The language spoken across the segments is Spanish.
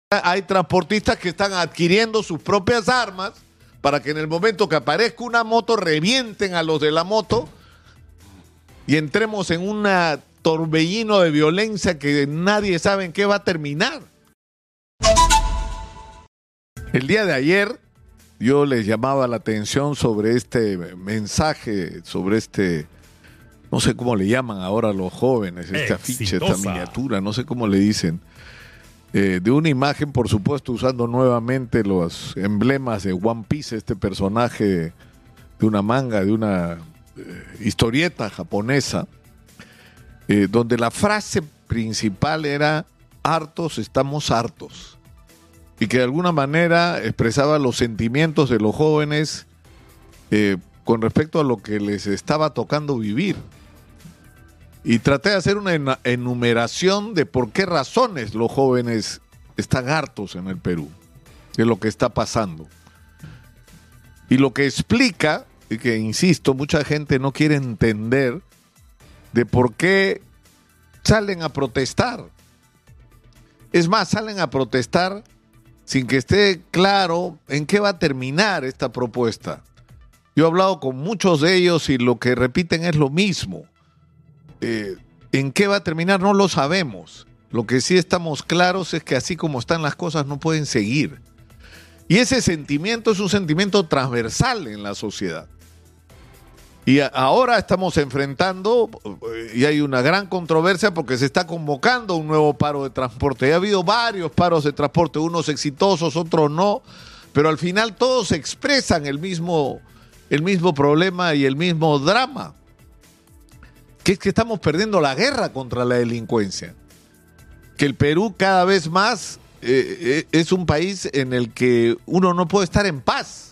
Hay transportistas que están adquiriendo sus propias armas para que en el momento que aparezca una moto revienten a los de la moto y entremos en un torbellino de violencia que nadie sabe en qué va a terminar. El día de ayer yo les llamaba la atención sobre este mensaje, sobre no sé cómo le llaman ahora a los jóvenes, este afiche, esta miniatura, no sé cómo le dicen. De una imagen, por supuesto, usando nuevamente los emblemas de One Piece, este personaje de una manga, de una historieta japonesa, donde la frase principal era hartos, estamos hartos, y que de alguna manera expresaba los sentimientos de los jóvenes con respecto a lo que les estaba tocando vivir. Y traté de hacer una enumeración de por qué razones los jóvenes están hartos en el Perú, de lo que está pasando. Y lo que explica, y que insisto, mucha gente no quiere entender, de por qué salen a protestar. Es más, salen a protestar sin que esté claro en qué va a terminar esta propuesta. Yo he hablado con muchos de ellos y lo que repiten es lo mismo. ¿En qué va a terminar? No lo sabemos. Lo que sí estamos claros es que así como están las cosas no pueden seguir. Y ese sentimiento es un sentimiento transversal en la sociedad. Y ahora estamos enfrentando, y hay una gran controversia porque se está convocando un nuevo paro de transporte. Ya ha habido varios paros de transporte, unos exitosos, otros no, pero al final todos expresan el mismo problema y el mismo drama. Que es que estamos perdiendo la guerra contra la delincuencia. Que el Perú cada vez más es un país en el que uno no puede estar en paz.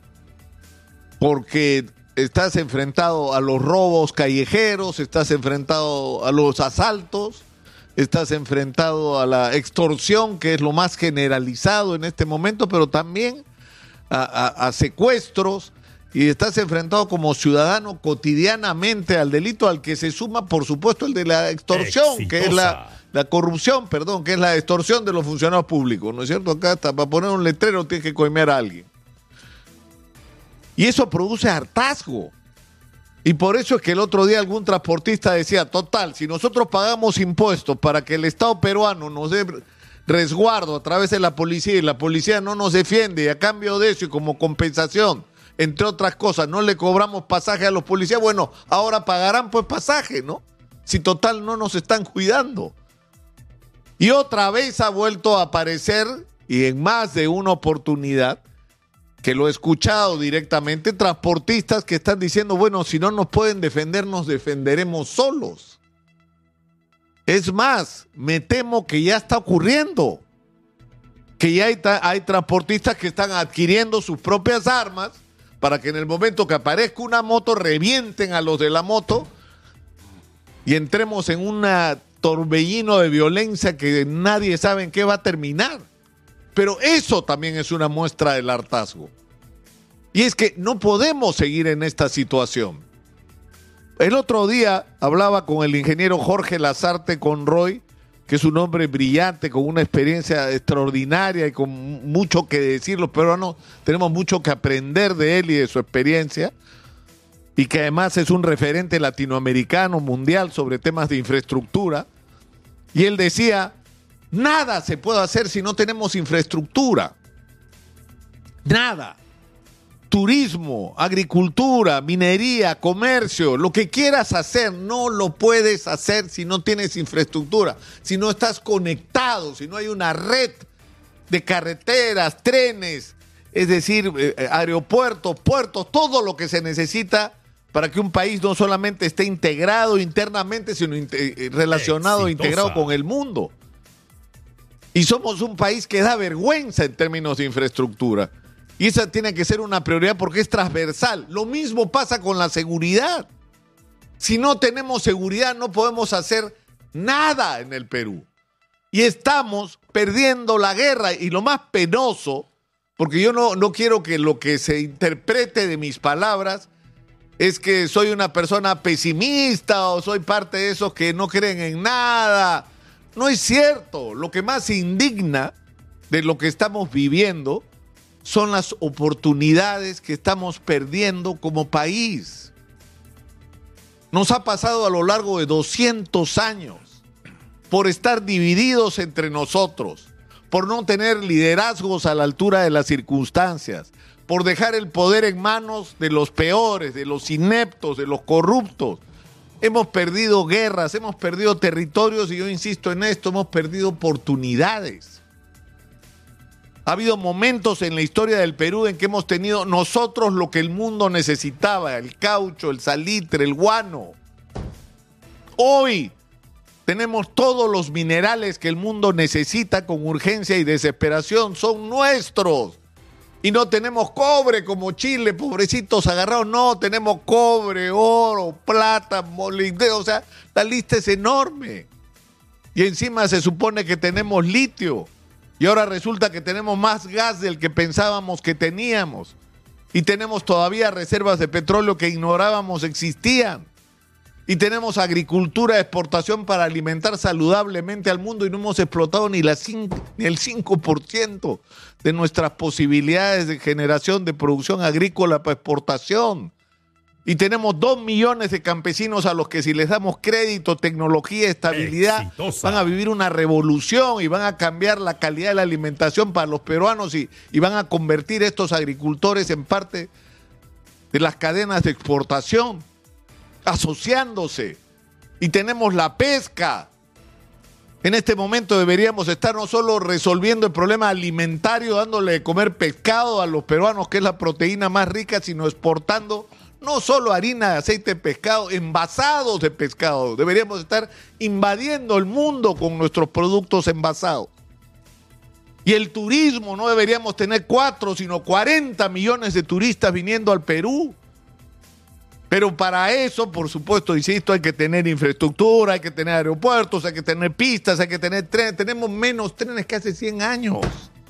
Porque estás enfrentado a los robos callejeros, estás enfrentado a los asaltos, estás enfrentado a la extorsión, que es lo más generalizado en este momento, pero también a secuestros. Y estás enfrentado como ciudadano cotidianamente al delito al que se suma, por supuesto, el de la extorsión, que es la corrupción, perdón, que es la extorsión de los funcionarios públicos, ¿no es cierto? Acá hasta para poner un letrero tienes que coimear a alguien. Y eso produce hartazgo. Y por eso es que el otro día algún transportista decía, total, si nosotros pagamos impuestos para que el Estado peruano nos dé resguardo a través de la policía y la policía no nos defiende y a cambio de eso y como compensación, entre otras cosas, no le cobramos pasaje a los policías, bueno, ahora pagarán pues pasaje, ¿no? Si total no nos están cuidando. Y otra vez ha vuelto a aparecer, y en más de una oportunidad, que lo he escuchado directamente, transportistas que están diciendo, bueno, si no nos pueden defender, nos defenderemos solos. Es más, me temo que ya está ocurriendo, que ya hay transportistas que están adquiriendo sus propias armas para que en el momento que aparezca una moto revienten a los de la moto y entremos en un torbellino de violencia que nadie sabe en qué va a terminar. Pero eso también es una muestra del hartazgo. Y es que no podemos seguir en esta situación. El otro día hablaba con el ingeniero Jorge Lazarte Conroy, que es un hombre brillante, con una experiencia extraordinaria y con mucho que decir. Los peruanos tenemos mucho que aprender de él y de su experiencia, y que además es un referente latinoamericano, mundial, sobre temas de infraestructura. Y él decía, nada se puede hacer si no tenemos infraestructura. Nada. Turismo, agricultura, minería, comercio, lo que quieras hacer, no lo puedes hacer si no tienes infraestructura, si no estás conectado, si no hay una red de carreteras, trenes, es decir, aeropuertos, puertos, todo lo que se necesita para que un país no solamente esté integrado internamente, sino relacionado, integrado con el mundo. Y somos un país que da vergüenza en términos de infraestructura. Y esa tiene que ser una prioridad porque es transversal. Lo mismo pasa con la seguridad. Si no tenemos seguridad, no podemos hacer nada en el Perú. Y estamos perdiendo la guerra. Y lo más penoso, porque yo no quiero que lo que se interprete de mis palabras es que soy una persona pesimista o soy parte de esos que no creen en nada. No es cierto. Lo que más indigna de lo que estamos viviendo son las oportunidades que estamos perdiendo como país. Nos ha pasado a lo largo de 200 años por estar divididos entre nosotros, por no tener liderazgos a la altura de las circunstancias, por dejar el poder en manos de los peores, de los ineptos, de los corruptos. Hemos perdido guerras, hemos perdido territorios y yo insisto en esto, hemos perdido oportunidades. Ha habido momentos en la historia del Perú en que hemos tenido nosotros lo que el mundo necesitaba, el caucho, el salitre, el guano. Hoy tenemos todos los minerales que el mundo necesita con urgencia y desesperación, son nuestros. Y no tenemos cobre como Chile, pobrecitos agarrados, no, tenemos cobre, oro, plata, molibdeno, o sea, la lista es enorme. Y encima se supone que tenemos litio. Y ahora resulta que tenemos más gas del que pensábamos que teníamos. Y tenemos todavía reservas de petróleo que ignorábamos existían. Y tenemos agricultura de exportación para alimentar saludablemente al mundo y no hemos explotado ni el 5% de nuestras posibilidades de generación de producción agrícola para exportación. Y tenemos 2 millones de campesinos a los que si les damos crédito, tecnología, estabilidad, Exitosa. van a vivir una revolución y van a cambiar la calidad de la alimentación para los peruanos y van a convertir estos agricultores en parte de las cadenas de exportación, asociándose. Y tenemos la pesca. En este momento deberíamos estar no solo resolviendo el problema alimentario, dándole de comer pescado a los peruanos, que es la proteína más rica, sino exportando no solo harina, aceite de pescado, envasados de pescado. Deberíamos estar invadiendo el mundo con nuestros productos envasados. Y el turismo, no deberíamos tener 4, sino 40 millones de turistas viniendo al Perú. Pero para eso, por supuesto, insisto, hay que tener infraestructura, hay que tener aeropuertos, hay que tener pistas, hay que tener trenes. Tenemos menos trenes que hace 100 años.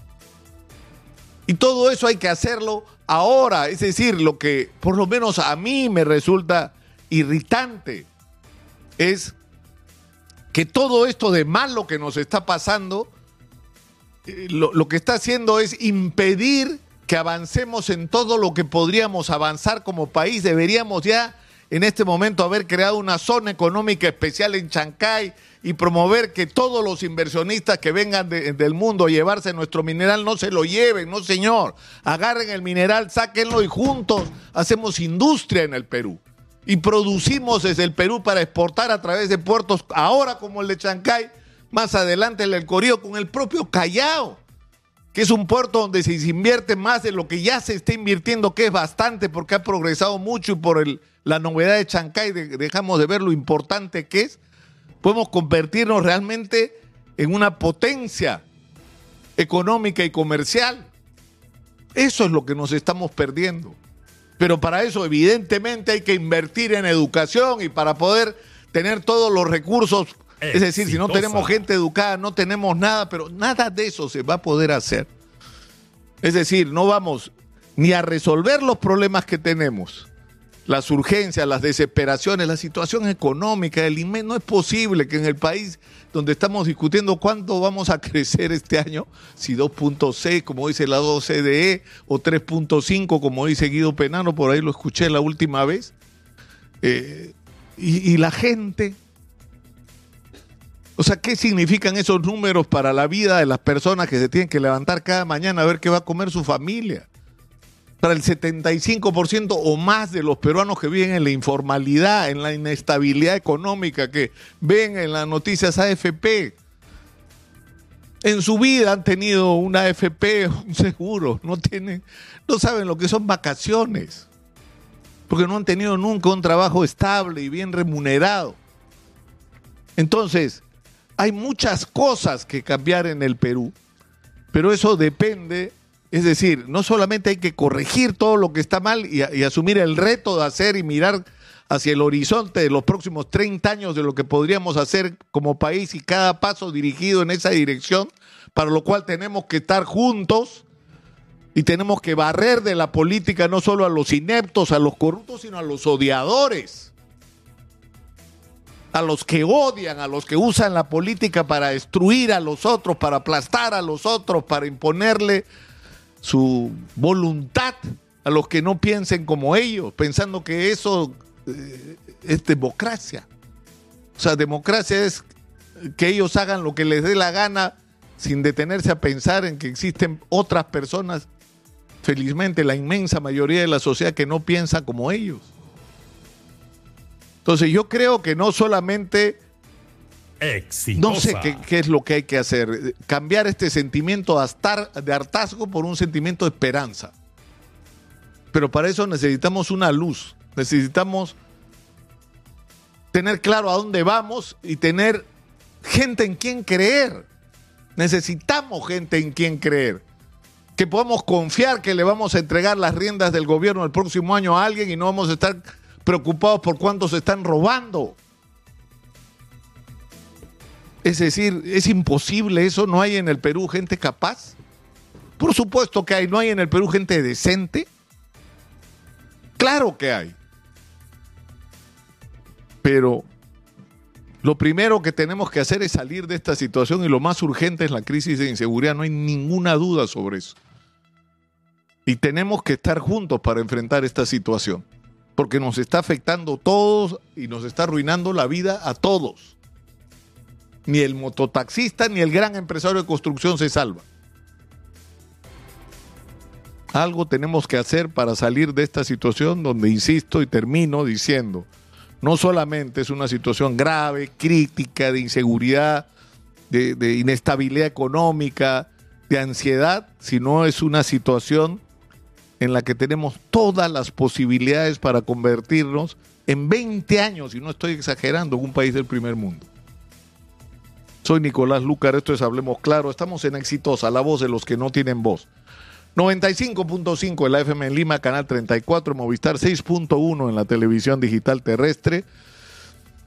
Y todo eso hay que hacerlo ahora. Es decir, lo que por lo menos a mí me resulta irritante es que todo esto de malo que nos está pasando, lo que está haciendo es impedir que avancemos en todo lo que podríamos avanzar como país. Deberíamos ya en este momento haber creado una zona económica especial en Chancay y promover que todos los inversionistas que vengan del mundo a llevarse nuestro mineral no se lo lleven, no señor. Agarren el mineral, sáquenlo y juntos hacemos industria en el Perú. Y producimos desde el Perú para exportar a través de puertos, ahora como el de Chancay, más adelante el del Corío, con el propio Callao, que es un puerto donde se invierte más de lo que ya se está invirtiendo, que es bastante porque ha progresado mucho y por la novedad de Chancay dejamos de ver lo importante que es. Podemos convertirnos realmente en una potencia económica y comercial. Eso es lo que nos estamos perdiendo. Pero para eso evidentemente hay que invertir en educación y para poder tener todos los recursos. Es decir, si no tenemos gente educada, no tenemos nada, pero nada de eso se va a poder hacer. Es decir, no vamos ni a resolver los problemas que tenemos, las urgencias, las desesperaciones, la situación económica, no es posible que en el país donde estamos discutiendo cuánto vamos a crecer este año, si 2.6 como dice la OCDE o 3.5 como dice Guido Penano, por ahí lo escuché la última vez, y la gente... O sea, ¿qué significan esos números para la vida de las personas que se tienen que levantar cada mañana a ver qué va a comer su familia? Para el 75% o más de los peruanos que viven en la informalidad, en la inestabilidad económica, que ven en las noticias AFP. En su vida han tenido una AFP, un seguro, no saben lo que son vacaciones, porque no han tenido nunca un trabajo estable y bien remunerado. Entonces, hay muchas cosas que cambiar en el Perú, pero eso depende, es decir, no solamente hay que corregir todo lo que está mal y asumir el reto de hacer y mirar hacia el horizonte de los próximos 30 años de lo que podríamos hacer como país y cada paso dirigido en esa dirección, para lo cual tenemos que estar juntos y tenemos que barrer de la política no solo a los ineptos, a los corruptos, sino a los odiadores. a los que odian, a los que usan la política para destruir a los otros, para aplastar a los otros, para imponerle su voluntad a los que no piensen como ellos, pensando que eso es democracia. O sea, democracia es que ellos hagan lo que les dé la gana sin detenerse a pensar en que existen otras personas, felizmente la inmensa mayoría de la sociedad, que no piensa como ellos. Entonces yo creo que no solamente, exitosa, no sé qué es lo que hay que hacer, cambiar este sentimiento de hartazgo por un sentimiento de esperanza. Pero para eso necesitamos una luz, necesitamos tener claro a dónde vamos y tener gente en quien creer. Necesitamos gente en quien creer. Que podamos confiar que le vamos a entregar las riendas del gobierno el próximo año a alguien y no vamos a estar preocupados por cuánto se están robando. Es decir, es imposible eso. ¿No hay en el Perú gente capaz? Por supuesto que hay. ¿No hay en el Perú gente decente? Claro que hay. Pero lo primero que tenemos que hacer es salir de esta situación, y lo más urgente es la crisis de inseguridad. No hay ninguna duda sobre eso. Y tenemos que estar juntos para enfrentar esta situación, porque nos está afectando a todos y nos está arruinando la vida a todos. Ni el mototaxista ni el gran empresario de construcción se salva. Algo tenemos que hacer para salir de esta situación donde, insisto y termino diciendo, no solamente es una situación grave, crítica, de inseguridad, de inestabilidad económica, de ansiedad, sino es una situación en la que tenemos todas las posibilidades para convertirnos en 20 años, y no estoy exagerando, en un país del primer mundo. Soy Nicolás Lucar, esto es Hablemos Claro, estamos en Exitosa, la voz de los que no tienen voz. 95.5 en la FM en Lima, canal 34, Movistar 6.1 en la televisión digital terrestre,